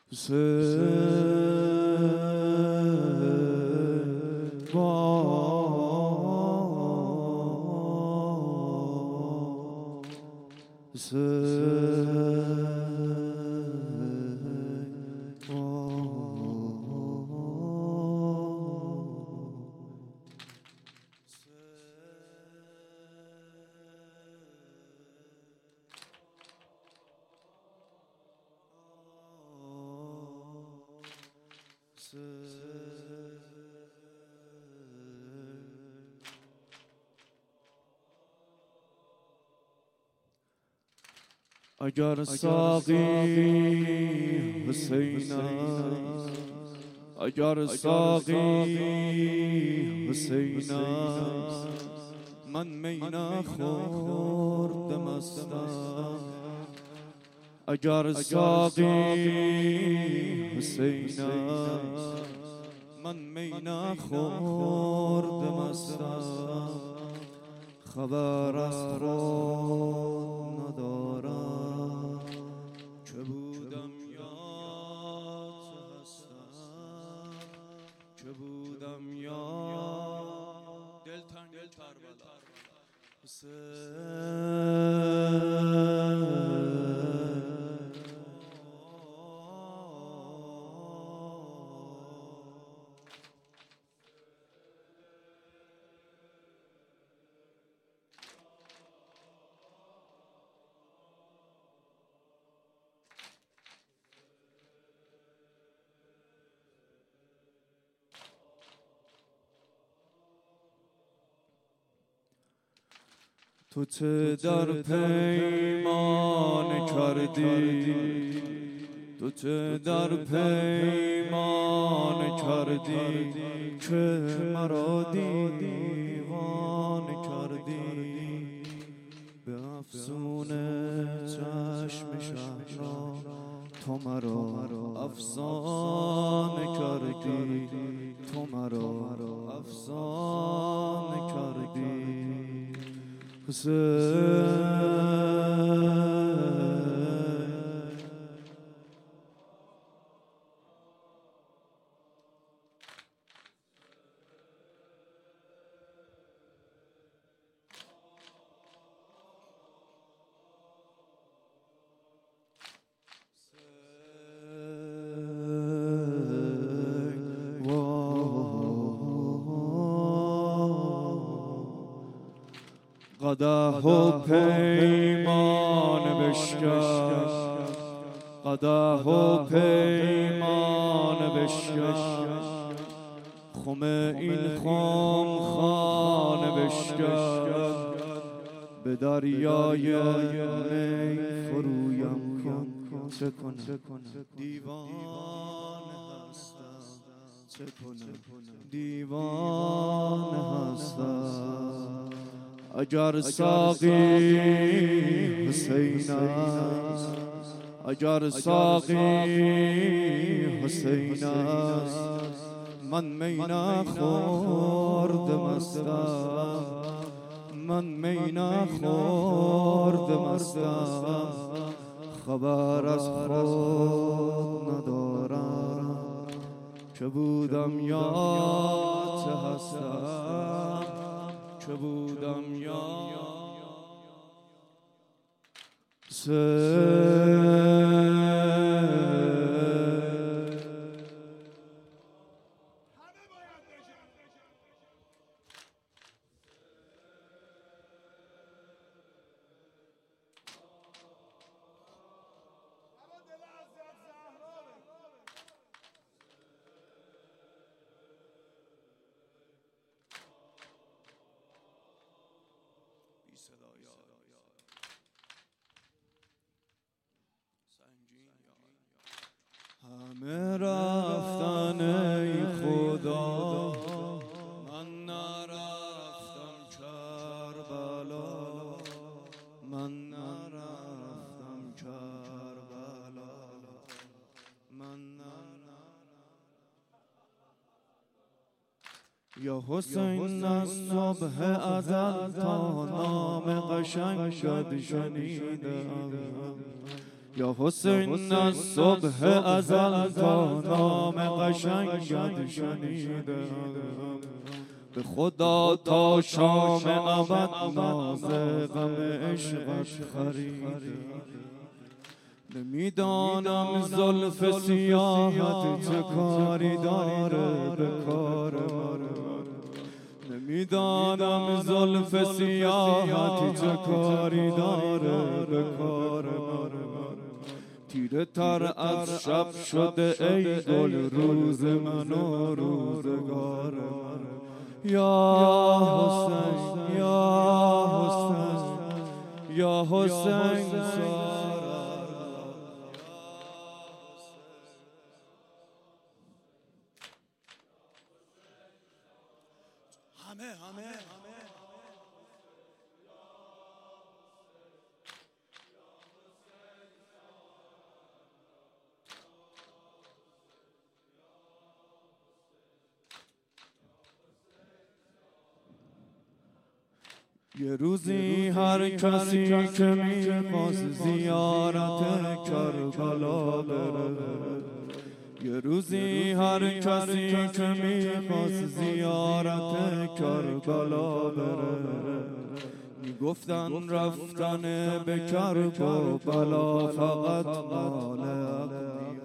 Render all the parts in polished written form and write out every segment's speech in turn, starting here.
اگر ساقی حسین است، اگر ساقی حسین است، من می نخورده مستم. اگر ساقی حسین است، من می نخورده مستم. خبر از خود ندارم که بودم یا چه هستم، که بودم یا دلتنگ کربلا. تو چه در پیمان کردی، تو چه در پیمان کردی که مرا دیوانه کردی. به افسون چشم شهرام تو مرا افسانه کردی، تو مرا افسانه کردی. قدح و پیمان بشکن، قدح و پیمان بشکن، خم این خمخانه بشکن. به دریای می فرویم کن، چه کنم دیوانه هستم، چه کنم دیوانه هستم. اگر ساقی حسین است، اگر ساقی حسین است، من می نخورده مستم، من می نخورده مستم. خبر از خود ندارم که بودم یا چه هستم، که بودم یا همه رفتن ای خدا، من نرفتم کربلا، من نرفتم کربلا، من یا حسین از صبح ازل تا نام قشنگت شنیدم، یا حسین از صبح ازل تا نام قشنگت شنیدم، به خدا تا شام ابد ناز غم عشقت خریدم. نمیدانم زلف سیاحت چه کاری داره به کار من، نمیدانم زلف سیاحت چه کاری داره به کار من. تیره تر از شب شده ای گل روز من و روزگار من. یا حسین یا حسین یا حسین سارا. همه یه روزی هر کسی که میخواست زیارت کربلا بره، یه روزی هر کسی که میخواست زیارت کربلا بره، میگفتن رفتن به کربلا فقط مال اغنیا.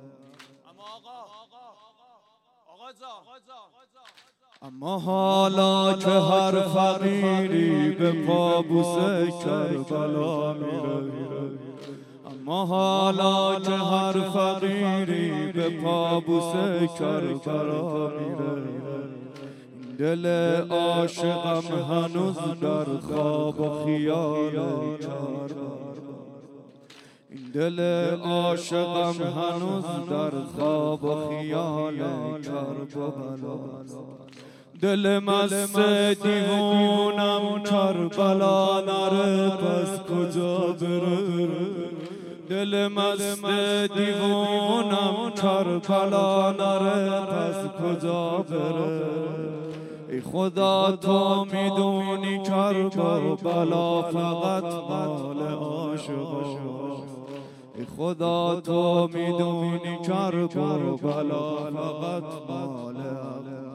اما حالا که هر فقیری به پابوس کربلا میره، اما حالا که هر فقیری به پابوس کربلا میره، دل عاشقم هنوز در خواب و خیال کربلا، این دل عاشقم هنوز در خواب و خیال کربلا. دل مست دیوونم کربلا نره پس کجا بره، دل مست دیوونم کربلا نره پس کجا بره. ای خدا تو میدونی کربلا فقط مال عاشقاست، ای خدا تو میدونی کربلا فقط مال عاشقاست.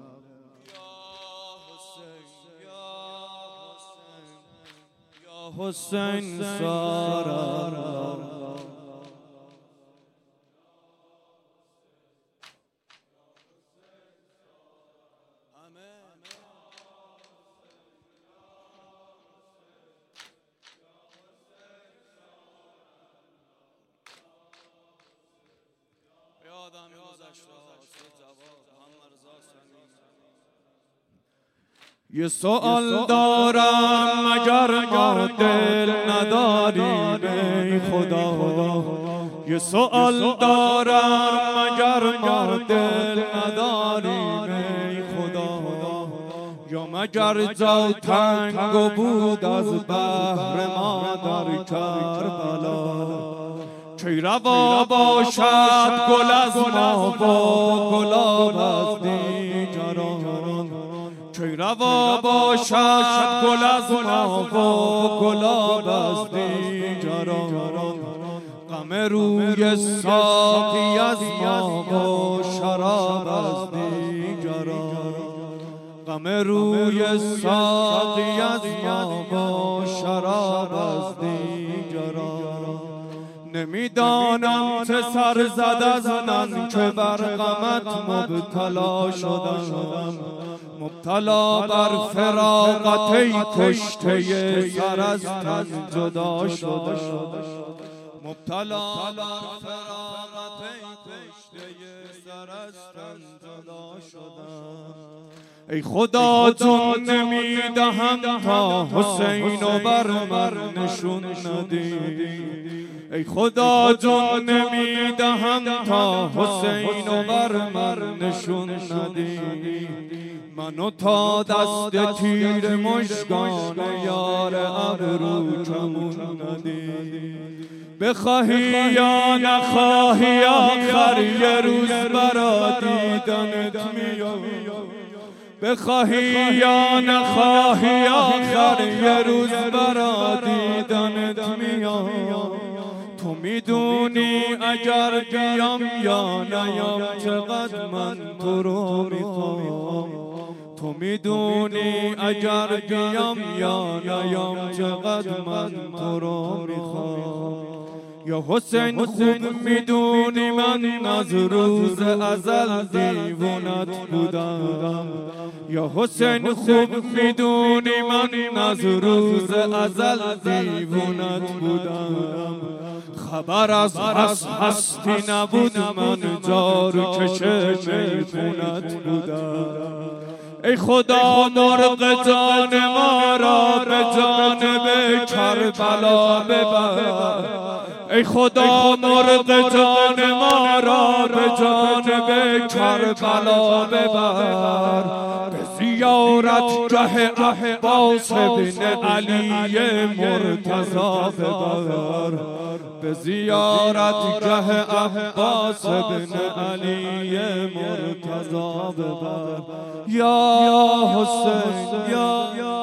حسین سارا یه سوال دارم مگر ما دل نداریم ای خدا، یه سوال دارم مگر ما دل نداریم ای خدا، یا مگر جا تنگ بود از بحر ما در کربلا، کی روا باشد گل از ما و گلاب از دیگران، کی روا باشد گل از ما و گلاب از دیگران، غم روی ساقی از ما و شراب از دیگران، غم روی ساقی از ما و شراب از دیگران. نمیدانم چه سر زد از من که بر غمت مبتلا شدم، مبتلا بر فراقت ای کشته سر از تن جدا شدم، مبتلا بر فراقت ای کشته سر از تن جدا شدم. ای خدا جون نمیدهم تا حسین و بر من نشون ندی، ای خدا جون نمیدهم تا حسین و بر من نشون ندی، منو تا دست تیر مژگان یار ابرو کمون ندی. بخواهی یا نخواهی آخر یه روز برا دیدنت میام، بخواهی یا نخواهی آخر یه روز برا دیدنت میام. تو میدونی اگر بیام یا نیام چقدر من تو رو میخوام. تو میدونی اگر بیام یا نیام چقدر من تو رو میخوام. یا حسین خوب میدونی من از روز ازل دیوونت بودم. یا حسین خوب میدونی من از روز ازل دیوونت بودم. خبر از هستی نبود من جار کشه میخونت بودم. ای خدا مرغ جان ما را به جانب کربلا ببر. ای خدا مرغ جان ما را به جانب کربلا ببر. به زیارت گه عباس بن علی مرتضی ببر. به زیارت گه عباس بن علی مرتضی ببر. یا حسین یا